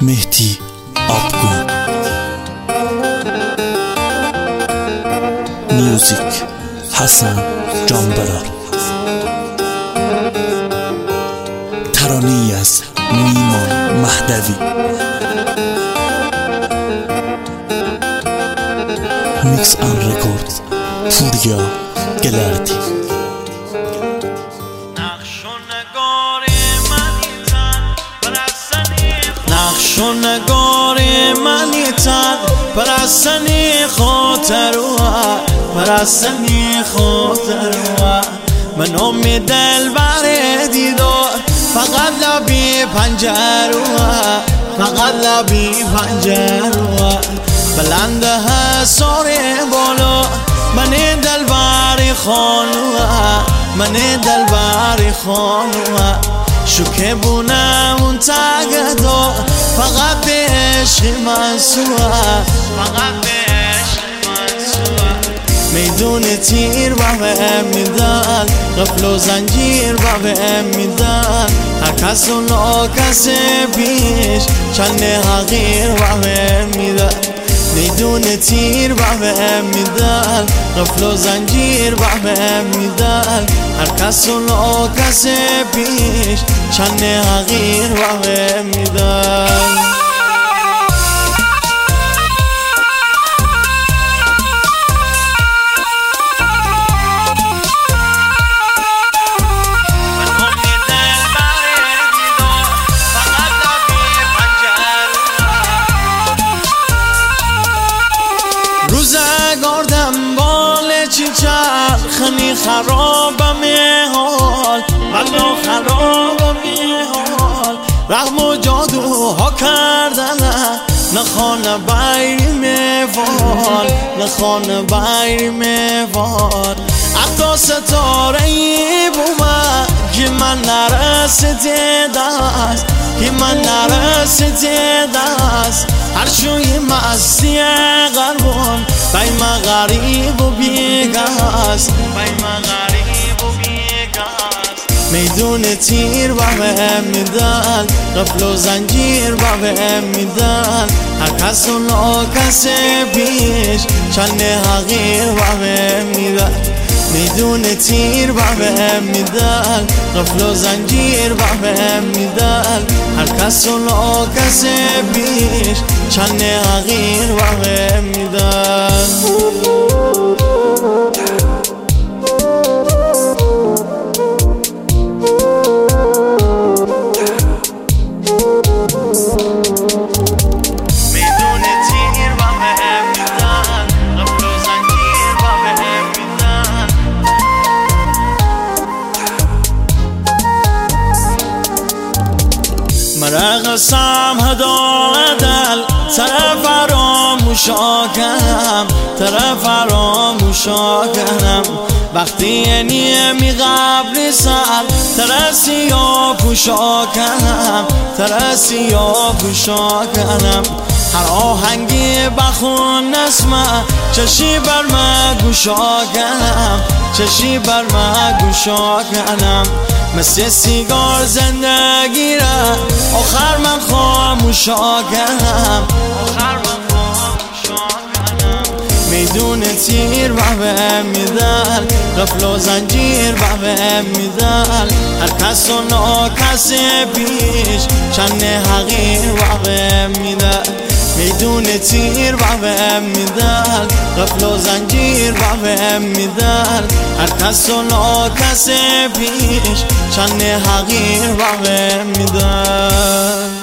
مهدی آبگون. میوزیک حسن جانبرار. ترانه‌ای از نیمان مهدوی. میکس آن رکورد پوریا گلردی. نقش و نگار منی تن پرستنی خاطر من امید دلبر دیدار فقط لبی پنجرو بلند حسار بالا من دلبر خانوه شوکه بونم اون تگدا فقط به عشق منصوه میدون تیر با هم میدن قفل و زنجیر با هم میدن هر کس و ناکس پیش چند حقیر با هم میدن میدون تیر با هم میدن قفل و زنجیر با هم میدن هر کس و ناکس پیش چند حقیر با هم میدن روزگار دنبال چی چرخنی خرابم حال والله خرابم حال رحم و جادوها کردن نخانه بایریم فال حتی ستاره ای بومد که من نرسیده دست هر شوی مستی قربان بای ما غریب و بیگاست میدون تیر با هم میدن قفل و زنجیر با هم میدن هر کس و ناکس پیش چند حقیر با هم میدن میدون تیر با هم میدن قفل و زنجیر با هم میدن هر کس و ناکس پیش چند حقیر با هم میدن مرقصم هدا دل طرف فراموشا کنم وقتی یعنی می قبل سر ترسی یا پوشا کنم هر آهنگی بخون نسمه چشی بر من گوشا کنم مثل سیگار زندگی را آخر من خاموشا کنم میدون تیر با هم میدن قفل و زنجیر با هم میدن هر کس و ناکس پیش چند حقیر با هم میدن میدون تیر با هم میدن قفل و زنجیر با هم میدن هر کس و ناکس پیش چند حقیر با هم میدن